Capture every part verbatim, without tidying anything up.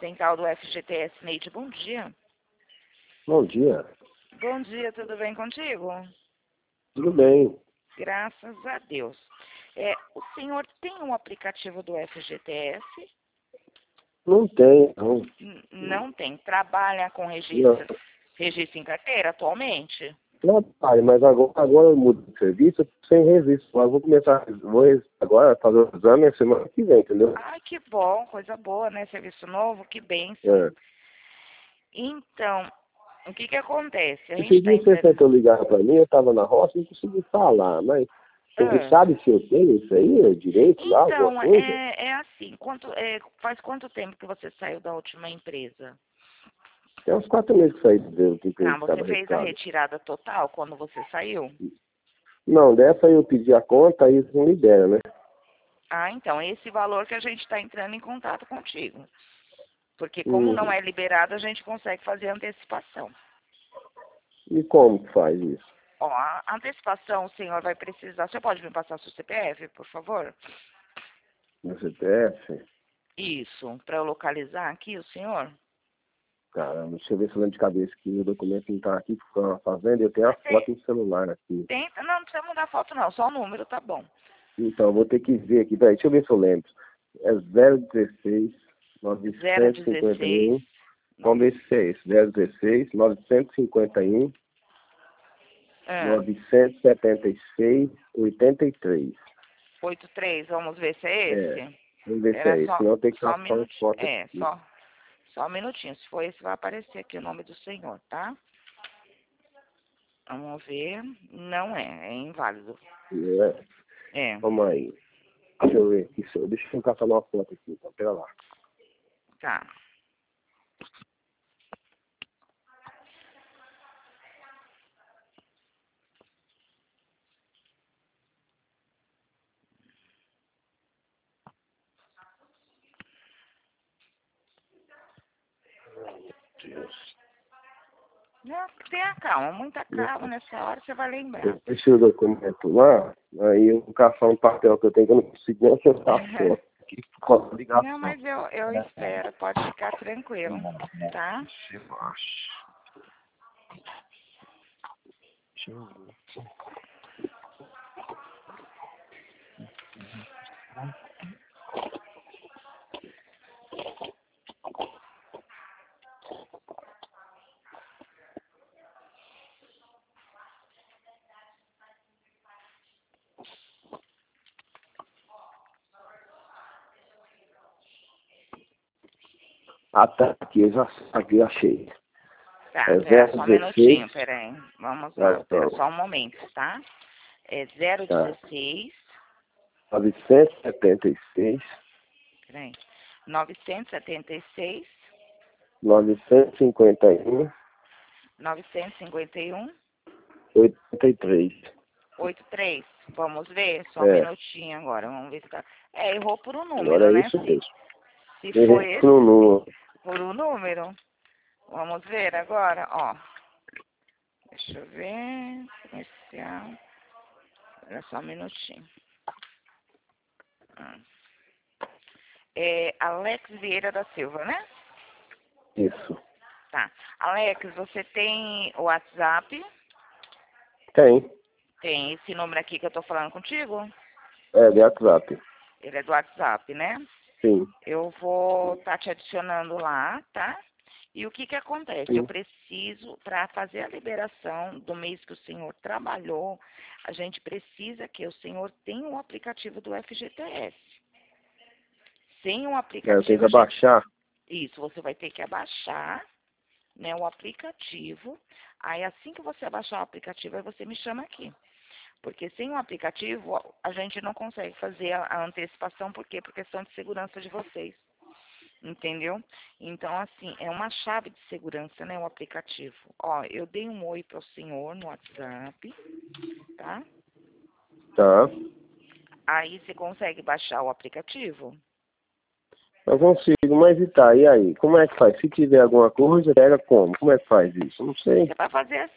Central do F G T S, Neide, bom dia. Bom dia. Bom dia, tudo bem contigo? Tudo bem. Graças a Deus. É, o senhor tem um aplicativo do F G T S? Não tem, não. N- Não tem. Trabalha com Não. registro, registro em carteira atualmente? Trabalho, mas agora, agora eu mudo de serviço, eu tô sem registro. Mas vou começar, vou registrar agora fazer o exame a semana que vem, entendeu? Ai, que bom, coisa boa, né? Serviço novo, que bênção. É. Então, o que que acontece? A gente Esse está dia você entrando... tentou ligar pra mim, eu tava na roça e não consegui falar, mas você Ah. sabe se eu tenho isso aí, direito lá, alguma Então, coisa? é, é assim, quanto, é, faz quanto tempo que você saiu da última empresa? Tem uns quatro meses que saí do do emprego Ah, que você estava fez a registrado. retirada total quando você saiu? Não, dessa aí eu pedi a conta, aí eles não liberam, né? Ah, então, esse valor que a gente está entrando em contato contigo. Porque como Hum. não é liberado, a gente consegue fazer antecipação. E como que faz isso? Ó, a antecipação o senhor vai precisar... Você pode me passar seu C P F, por favor? No C P F? Isso, para eu localizar aqui o senhor. Caramba, deixa eu ver se eu lembro de cabeça que o documento não tá aqui, porque eu fazendo, eu tenho a foto no celular aqui. Tem, não, não precisa mudar a foto não, só o número tá bom. Então, eu vou ter que ver aqui, peraí, deixa eu ver se eu lembro. É zero dezesseis, zero novecentos e cinquenta e dezesseis, um, vamos ver se é esse, zero dezesseis, novecentos e cinquenta e um, ah, novecentos e setenta e seis, oitenta e três. oitenta e três, vamos ver se é É, esse? vamos ver se Era é esse, só, senão tem que só estar um só uma minutinho. foto É, aqui. só, só um minutinho. Se for esse, vai aparecer aqui o nome do senhor, tá? Vamos ver. Não é, é inválido. É, É, vamos aí. Deixa eu ver aqui, deixa eu deixa eu caçar uma foto aqui, então, pera lá. tá. Deus. Não, tenha calma, muita calma. Nessa hora você vai lembrar. Eu deixei o documento lá, aí eu vou caçar um papel que eu tenho que eu não consigo nem acertar a foto. Aqui, com a ligação. Não, mas eu, eu espero, pode ficar tranquilo, tá? Eu acho. Deixa eu ver. Ah, tá. Aqui eu já aqui eu achei. Tá, É pera, só um minutinho, zero dezesseis. peraí. Vamos Ah, lá, pera então. só um momento, tá? É zero Tá. dezesseis, novecentos e setenta e seis, peraí, novecentos e setenta e seis, novecentos e cinquenta e um, novecentos e cinquenta e um, oitenta e três. oitenta e três. Vamos ver, só um É, minutinho agora, vamos ver se tá... É, errou por um número, agora é né? isso Se, mesmo. se for Errei esse, no número. por um número, vamos ver agora, ó. Deixa eu ver, comercial, olha só um minutinho. Hum. É Alex Vieira da Silva, né? Isso. Tá. Alex, você tem o WhatsApp? Tem. Tem esse número aqui que eu tô falando contigo? É, de WhatsApp. Ele é do WhatsApp, né? Sim. Eu vou estar te adicionando lá, tá? E o que que acontece? Eu Sim. preciso, para fazer a liberação do mês que o senhor trabalhou, a gente precisa que o senhor tenha um aplicativo do F G T S. Sem um É, eu aplicativo, tenho que a gente... abaixar. Isso, você vai ter que abaixar, né, o aplicativo. Aí assim que você abaixar o aplicativo, aí você me chama aqui. Porque sem o aplicativo, a gente não consegue fazer a, a antecipação, por quê? Por questão de segurança de vocês. Entendeu? Então, assim, é uma chave de segurança, né, o aplicativo. Ó, eu dei um oi para o senhor no WhatsApp, tá? Tá. Aí você consegue baixar o aplicativo? Eu consigo, mas e tá, e aí? Como é que faz? Se tiver alguma coisa, pega como? Como é que faz isso? Não sei. Você vai fazer assim.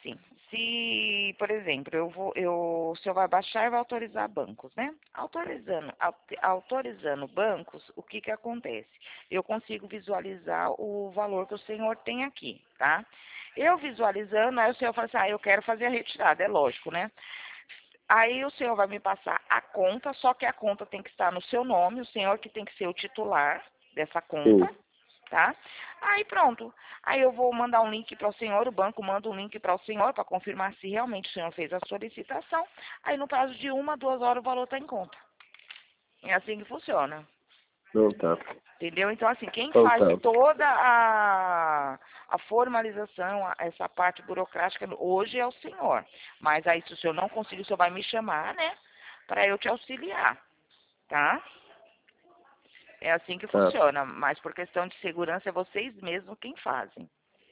Se, por exemplo, eu vou, eu, o senhor vai baixar e vai autorizar bancos, né? Autorizando, aut- autorizando bancos, o que que acontece? Eu consigo visualizar o valor que o senhor tem aqui, tá? Eu visualizando, aí o senhor fala assim, ah, eu quero fazer a retirada, é lógico, né? Aí o senhor vai me passar a conta, só que a conta tem que estar no seu nome, o senhor que tem que ser o titular dessa Sim. conta, tá? Aí pronto. Aí eu vou mandar um link para o senhor, o banco manda um link para o senhor para confirmar se realmente o senhor fez a solicitação. Aí no prazo de uma, duas horas o valor está em conta. É assim que funciona. Não tá. Entendeu? Então, assim, quem Então faz tá. toda a, a formalização, a- essa parte burocrática, hoje é o senhor. Mas aí, se o senhor não conseguir, o senhor vai me chamar, né? Para eu te auxiliar, tá? É assim que Tá. funciona. Mas por questão de segurança, é vocês mesmos quem fazem,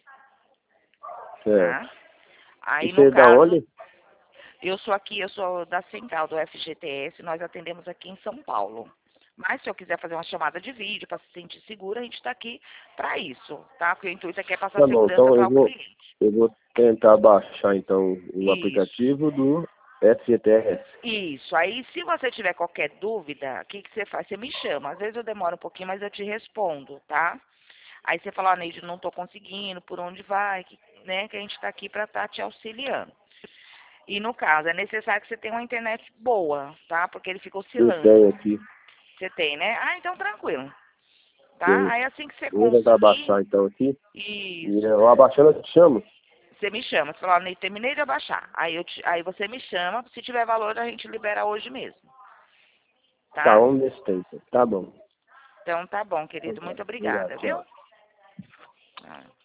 Certo. tá? E Aí, você no é da caso, onde? eu sou aqui, eu sou da central do F G T S, nós atendemos aqui em São Paulo. Mas se eu quiser fazer uma chamada de vídeo para se sentir segura, a gente está aqui para isso, tá? Porque o intuito aqui é passar Tá bom, segurança então para eu o vou, cliente. eu vou tentar baixar então o Isso, aplicativo do F G T S. isso. Aí, se você tiver qualquer dúvida, o que, que você faz? Você me chama. Às vezes eu demoro um pouquinho, mas eu te respondo, tá? Aí você fala, ah, Neide, não estou conseguindo, por onde vai, que, né? Que a gente está aqui para estar te auxiliando. E no caso, é necessário que você tenha uma internet boa, tá? Porque ele fica Eu oscilando. tenho aqui. Você tem, né? Ah, então tranquilo. Tá? Tenho. Aí assim que você Eu vou tentar conseguir, baixar então aqui. E isso. eu abaixando eu te chamo. Você me chama. Você fala, "Ney, terminei de abaixar. Aí, eu te, aí você me chama. Se tiver valor, a gente libera hoje mesmo. Tá, Tá? vamos nesse tempo. Tá bom. Então tá bom, Então querido. tá. Muito Obrigado, obrigada, viu? tchau. Ah.